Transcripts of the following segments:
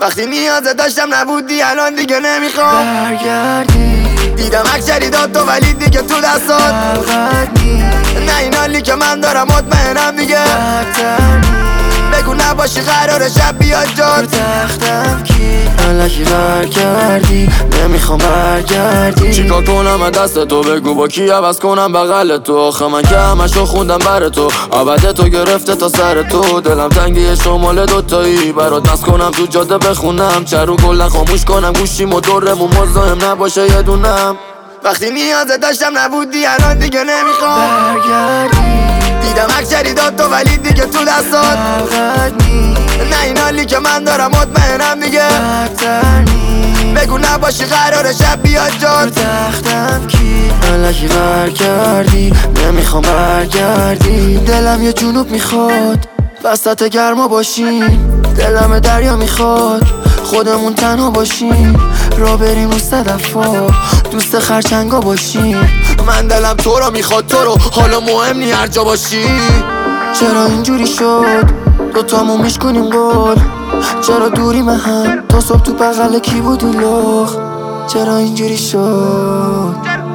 وقتی نیازه داشتم نبودی الان دیگه نمیخوام برگردی. دیدم اکشری داد تو ولی دیگه تو دستات نه این حالی که من دارم مطمئنم دیگه بگو نباشی قرار شب بیاد جات تختم کی الکی برگردی. نمیخوام برگردی. چیکار کنم از دست تو بگو با کی عوض کنم بغل تو. آخه من که همشو خوندم بر تو عبد تو گرفته تا سر تو. دلم تنگی شمال دوتایی برات نس کنم تو جاده بخونم چرو کلا خاموش کنم گوشیم و دورمون مزاحم نباشه یه دونم. وقتی نیازه داشتم نبودی الان دیگه نمیخوام برگردی. دیدم اکشری داد تو ولی دیگه تو دستات نه این حالی که من دارم مطمئنم دیگه بگو نباشی قرار شب بیاد جات تختم کی الکی برگردی. نمیخوام برگردی. دلم یه جنوب میخواد وسط گرما باشیم. دلم دریا میخواد خودمون تنها باشیم. را بریم رو صدفا دوست خرچنگا باشیم. من دلم تو رو میخواد تو رو حالا مهم نی هر جا باشی. چرا اینجوری شد دوتامون میشکنیم گل. چرا دوری هم تا صبح تو بغل کی بودی لخ. چرا اینجوری شد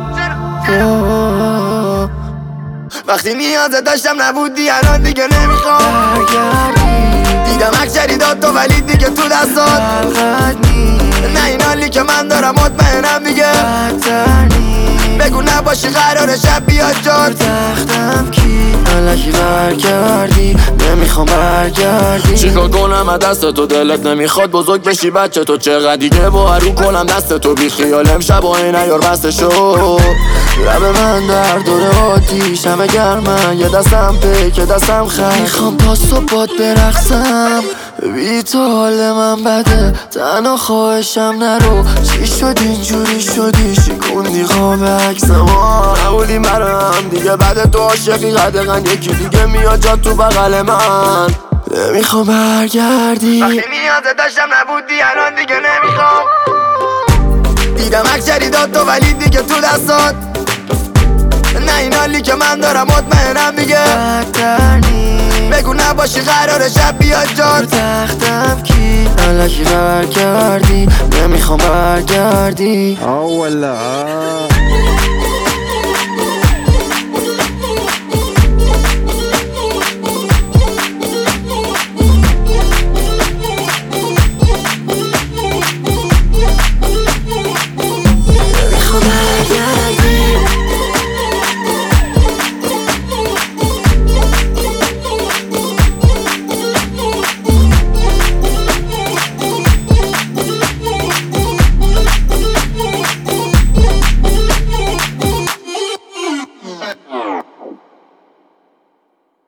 وقتی نیازه داشتم نبودی الان دیگه نمیخوام برگردی. دیدم اکشری داد تو ولی دیگه تو دستات نه این حالی که من دارم مطمئنم دیگه بگو نباشی قرار شب بیاد جات تختم کی الکی برگردی. نمیخوام برگردی. چیکار کنم از دست تو دلت نمیخواد بزرگ بشی بچه تو. چقدر دیگه با رو کنم دست تو بی خیال امشب و این ایار بسته شو. لب من در دور آتیش همه گرمن یه دستم پیک یه دستم خر. میخوام تا صبح باد برقصم بی تو حال من بده تنها خواهشم نرو. چی شد اینجوری شدی شکوندی خواب عکسم نبودی برم دیگه بعد تو عاشقی قدقن یکی دیگه میاد جا تو بغل من. نمیخوام برگردی. وقتی نیازه داشتم نبودی الان دیگه نمیخوام دیدم اکشری داد تو ولی دیگه تو دستات نه این حالی که من دارم مطمئنم دیگه بگو نباشی قرار شب بیاد جات تختم کی الکی برگردی. نمیخوام برگردی. ولا